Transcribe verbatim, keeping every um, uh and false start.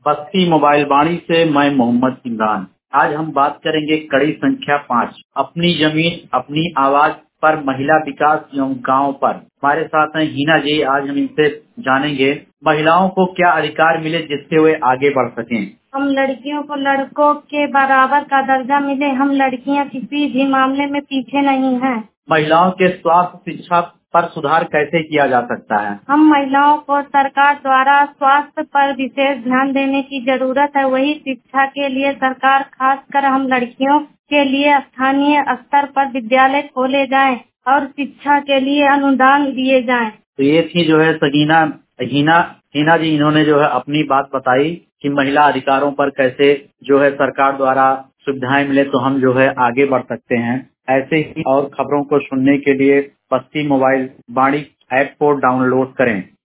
बस्ती mobile वाणी से मैं मोहम्मद इमरान। आज हम बात करेंगे कड़ी संख्या पाँच, अपनी जमीन अपनी आवाज पर महिला विकास एवं गांव पर। हमारे साथ हैं हिना जी। आज हम इनसे जानेंगे महिलाओं को क्या अधिकार मिले जिससे वे आगे बढ़ सकें। हम लड़कियों को लड़कों के बराबर का दर्जा मिले। हम लड़कियां किसी भी मामले में पीछे नहीं हैं। महिलाओं के स्वास्थ्य शिक्षा पर सुधार कैसे किया जा सकता है। हम महिलाओं को सरकार द्वारा स्वास्थ्य पर विशेष ध्यान देने की जरूरत है। वही शिक्षा के लिए सरकार खासकर हम लड़कियों के लिए स्थानीय स्तर पर विद्यालय खोले जाएं और शिक्षा के लिए अनुदान दिए जाएं। तो ये थी जो है सगीना हिना हिना जी, इन्होंने जो है अपनी बात बताई कि महिला अधिकारों पर कैसे जो है सरकार द्वारा सुविधाएं मिले तो हम जो है आगे बढ़ सकते हैं। ऐसे ही और खबरों को सुनने के लिए बस्ती मोबाइल वाणी ऐप को डाउनलोड करें।